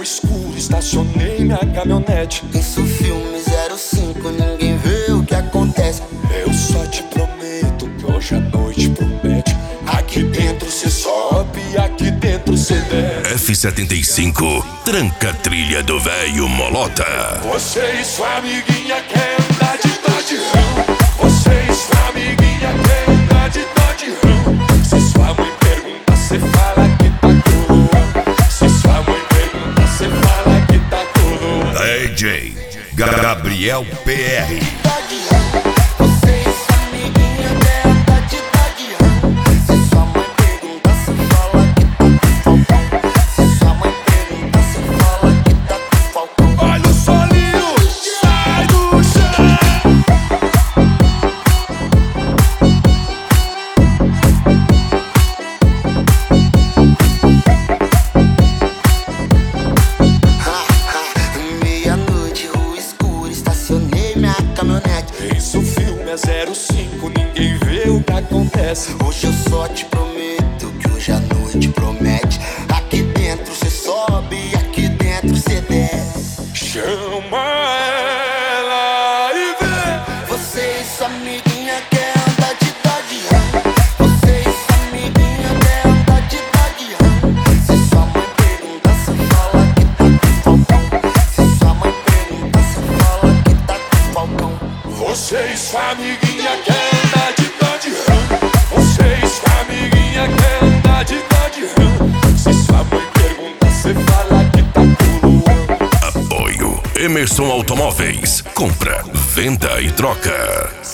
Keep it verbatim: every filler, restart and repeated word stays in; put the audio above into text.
escuro, estacionei minha caminhonete. Isso filme zero cinco, ninguém vê o que acontece. Eu só te prometo que hoje a noite promete. Aqui dentro cê sobe, aqui dentro cê desce. F setenta e cinco, tranca a trilha do velho Molota. Você e sua amiguinha quer andar de Dodge Ram. Você e sua amiguinha quer andar de Dodge Ram. Se sua mãe pergunta, cê fala que tá coroa. Se sua mãe pergunta, cê fala que tá coroa. D J Gabriel P R. Você e sua amiguinha quer andar de Dodge Ram. Se sua mãe pergunta, cê fala que tá com falcão. Se sua mãe pergunta, cê fala que tá com falcão. Olha o solinho, sai do chão. Meia-noite, rua escura, estacionei minha caminhonete. Isso o filme é zero cinco, ninguém vê o que acontece. Hoje eu só te prometo que hoje a noite promete. Aqui dentro cê sobe, aqui dentro cê desce. Chama ela e vê. Você e sua amiguinha quer andar de Dodge Ram. Você e sua amiguinha quer andar de Dodge Ram. Se sua mãe pergunta, cê fala que tá com falcão. Se sua mãe pergunta, cê fala que tá com falcão. Você e sua amiguinha quer andar de Dodge Ram. Você e sua amiguinha quer andar de Dodge Ram. Se sua mãe pergunta, cê fala que tá coroa. Apoio Emerson Automóveis. Compra, venda e troca.